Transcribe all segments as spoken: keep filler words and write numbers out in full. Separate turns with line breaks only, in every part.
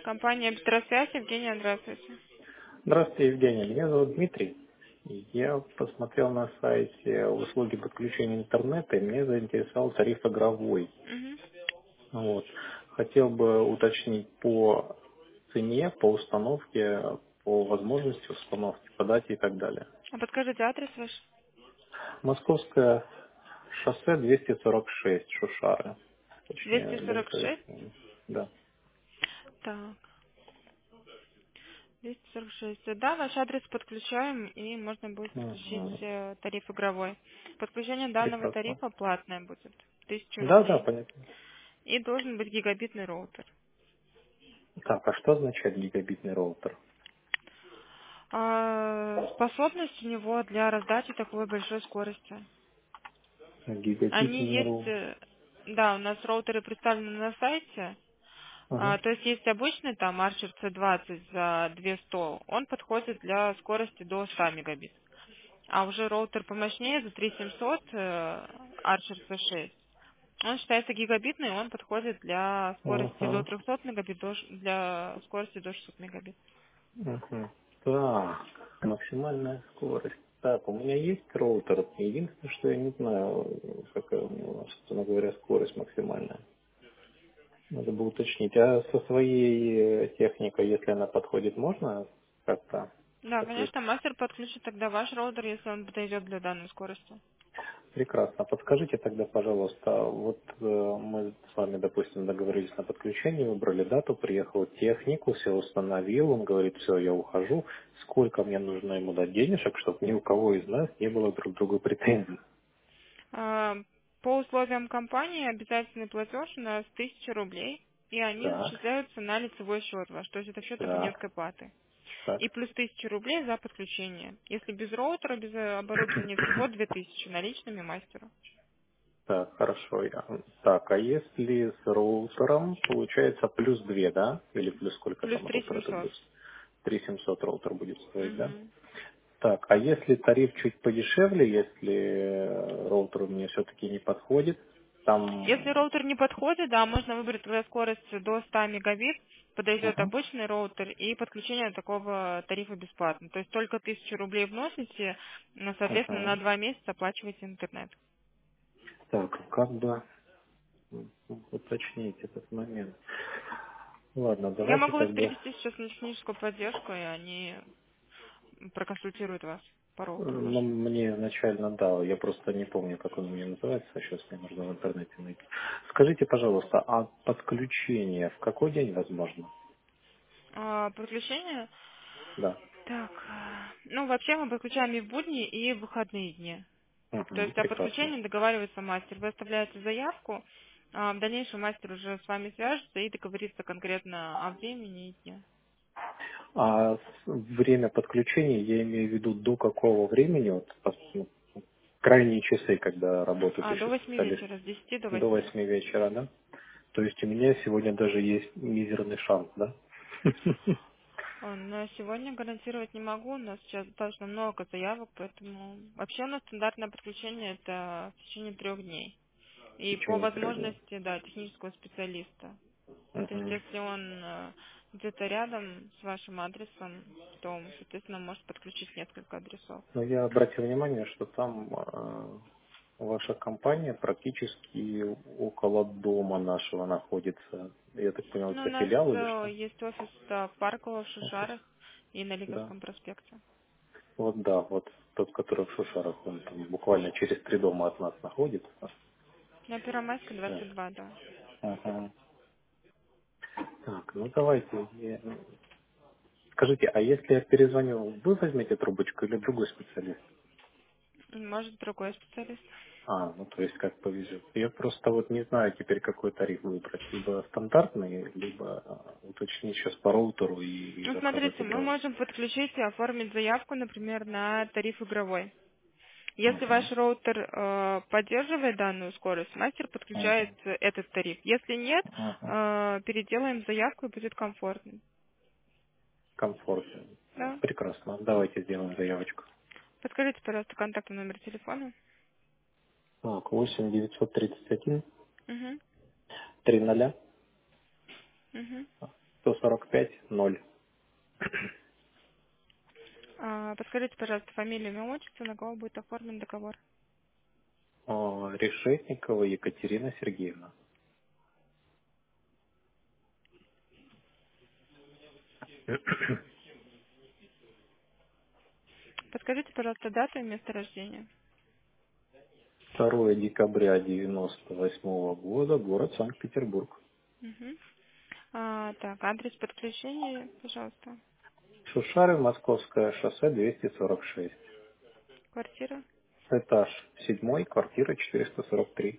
Компания «Петросвязь», Евгения, здравствуйте.
Здравствуйте, Евгений. Меня зовут Дмитрий. Я посмотрел на сайте услуги подключения интернета, и меня заинтересовал тариф игровой.
Мгм.
Вот. Хотел бы уточнить по цене, по установке, по возможности установки, по дате и так далее.
А подскажите адрес ваш?
Московское шоссе двести сорок шесть, Шушары. Точнее, даже сказать,
двести сорок шесть.
да.
Так, двести сорок шесть. Да, ваш адрес подключаем, и можно будет подключить
Мгм.
э, тариф игровой. Подключение данного
Прекрасно.
тарифа платное будет. Тысяча
Да, да,
рублей.
понятно.
И должен быть гигабитный роутер.
Так, а что означает гигабитный роутер?
А, способность у него для раздачи такой большой скорости. Они
Гигабитный
есть,
роутер.
э, да, у нас роутеры представлены на сайте.
Ага.
А, то есть есть обычный там Archer C двадцать за двести, он подходит для скорости до ста мегабит. А уже роутер помощнее за три тысячи семьсот э, Archer C шесть. Он считается гигабитный, он подходит для скорости до
Ага.
трехсот мегабит, до ш- для скорости до шестисот мегабит.
Мгм. Так, максимальная скорость. Так, у меня есть роутер. Единственное, что я не знаю, какая у него, собственно говоря, скорость максимальная. Надо бы уточнить. А со своей э, техникой, если она подходит, можно как-то
Да, конечно,
соответственно?
мастер подключит тогда ваш роутер, если он подойдет для данной скорости.
Прекрасно. Подскажите тогда, пожалуйста, вот э, мы с вами, допустим, договорились на подключение, выбрали дату, приехал техник, все установил, он говорит, все, я ухожу. Сколько мне нужно ему дать денежек, чтобы ни у кого из нас не было друг к другу претензий?
А, По условиям компании обязательный платеж у нас тысяча рублей, и они
Так,
зачисляются на лицевой счет ваш, то есть это счет
так,
абонентской платы.
так,
И плюс тысяча рублей за подключение. Если без роутера, без э, оборудования, всего две тысячи наличными мастеру.
так, хорошо. Я- Так, а если с роутером, получается плюс две, да? Или плюс сколько
Плюс
там
три
роутер это
семьсот.
будет? три семьсот роутер будет стоить, да?
Мгм.
Так, а если тариф чуть подешевле, если э, роутер мне все-таки не подходит,
Если
там...
роутер не подходит, да, можно выбрать тогда скорость до ста мегабит, подойдет
Ага.
обычный роутер, и подключение такого тарифа бесплатно. То есть только тысячу рублей вносите, но, соответственно, на
Ага.
два месяца оплачиваете интернет.
Так, как бы м, уточнить этот момент. Ладно,
Я
давайте
могу вас
тогда...
перевести сейчас на техническую поддержку, и они проконсультируют вас по
э,
роутеру
Ну,
вашему.
мне изначально да, я просто не помню, как он у меня называется, а сейчас мне нужно в интернете найти. Скажите, пожалуйста, а подключение в какой день возможно?
А, подключение?
Да.
Так, а, ну вообще мы подключаем и в будни, и в выходные дни. То
Угу,
есть о
прекрасно.
подключении договаривается мастер. Вы оставляете заявку, а в дальнейшем мастер уже с вами свяжется и договорится конкретно о времени и дне.
А с- время подключения, я имею в виду, до какого времени, вот, пос- ну, крайние часы, когда работают
А, до
еще
восьми
специалисты,
вечера, с десяти до
до
восьми.
восьми вечера, да? То есть у меня сегодня даже есть мизерный шанс, да?
А, На сегодня гарантировать не могу, у нас сейчас достаточно много заявок, поэтому вообще у нас стандартное подключение это в течение трех дней.
В
И по
течение трех дней.
возможности, да, технического специалиста. То есть
Мгм.
если он э, где-то рядом с вашим адресом, то, соответственно, может подключить несколько адресов.
Но я обратил внимание, что там э, ваша компания практически около дома нашего находится. Я так понял,
Ну, у
это
нас
филиал или
э,
что?
есть офис да, в Парково, в
Офис.
Шишарах и на
Да.
Лиговском проспекте.
Вот да, вот тот, который в Шушарах, он там буквально через три дома от нас находится.
На Первомайской
Да.
двадцать два, да.
Ага. Так, ну давайте. я- Скажите, а если я перезвоню, вы возьмете трубочку или другой специалист?
Может, другой специалист.
А, ну то есть как повезет. Я просто вот не знаю теперь, какой тариф выбрать. Либо стандартный, либо а, уточнить сейчас по роутеру и, и
Ну,
заказать
смотрите, мы
игровой.
можем подключить и оформить заявку, например, на тариф игровой. Если ваш
Угу.
роутер э, поддерживает данную скорость, мастер подключает
Угу.
э, этот тариф. Если нет,
Угу.
э, переделаем заявку и будет комфортно.
Комфортно.
Да.
Прекрасно. Давайте сделаем заявочку.
Подскажите, пожалуйста, контактный номер телефона.
Так, восемь девятьсот тридцать один
Угу.
три ноля
Угу.
сто сорок пять ноль.
А, подскажите, пожалуйста, фамилию, имя, отчество, на кого будет оформлен договор.
А, Решетникова Екатерина Сергеевна.
Подскажите, пожалуйста, дату и место рождения.
второе декабря девяносто восьмого года, город Санкт-Петербург.
Мгм. А, так, адрес подключения, пожалуйста.
Шушары, Московское шоссе двести сорок шесть.
Квартира.
Этаж седьмой, квартира четыреста сорок три.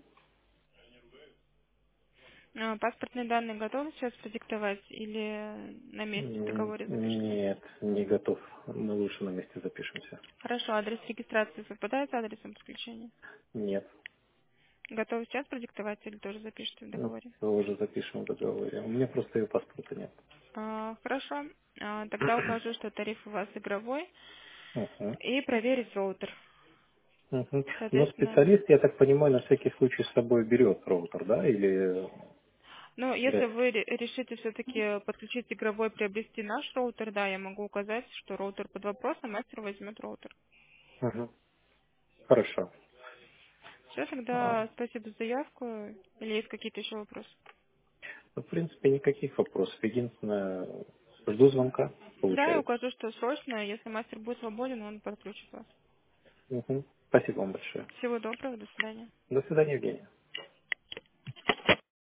А, паспортные данные готовы сейчас продиктовать или на месте в
М,
договоре запишете?
Нет, не готов. Мы лучше на месте запишемся.
Хорошо, адрес регистрации совпадает с адресом подключения?
Нет,
Готовы сейчас продиктовать или тоже запишите в
ну,
договоре?
тоже запишем в договоре. У меня просто ее паспорта нет.
А, хорошо. А, тогда укажу, что тариф у вас игровой.
Мгм.
И проверить роутер.
Мгм. Но
Соответственно,
специалист, я так понимаю, на всякий случай с собой берет роутер, да? Или...
ну, если
или-
вы ре- решите все-таки подключить игровой, приобрести наш роутер, да, я могу указать, что роутер под вопросом, мастер возьмет роутер.
Мгм. Хорошо.
Все,
А,
тогда спасибо за заявку. Или есть какие-то еще вопросы?
ну, в принципе, никаких вопросов. Единственное, жду звонка,
Да, я
получается.
укажу, что срочно, если мастер будет свободен, он подключит вас.
Мгм. Спасибо вам большое.
Всего доброго, до свидания.
До свидания, Евгений.